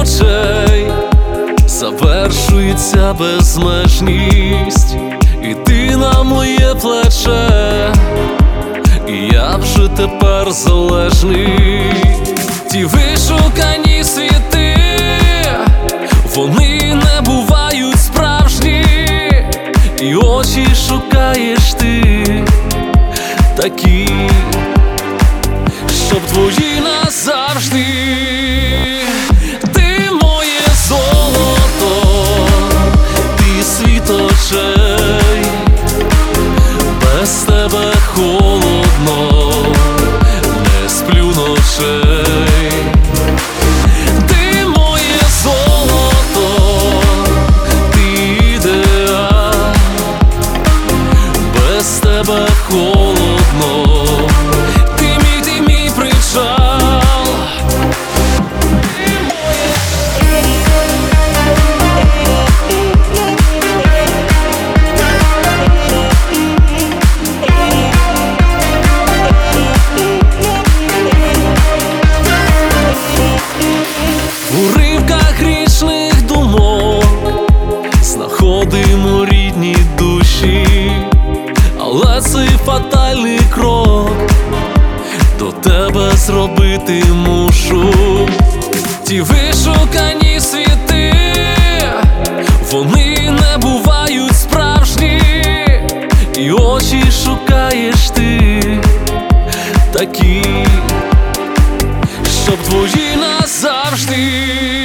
очей завершується безмежність, і ти на моє плече, і я вже тепер залежний. Ті вишукані світи, вони не бувають справжні, і очі шукаєш ти такі, щоб твої назавжди. Ти моє золото, ти світ очей, без тебе холодно, не сплю ночей. Ти моє золото, ти ідеал, без тебе холодно, ти мій причал. У ривках грішних думок знаходимо рідні душі, але цей фатальний крок до тебе зробити мушу. Ті вишукані світи, вони не бувають справжні, і очі шукаєш ти такі, щоб твої назавжди.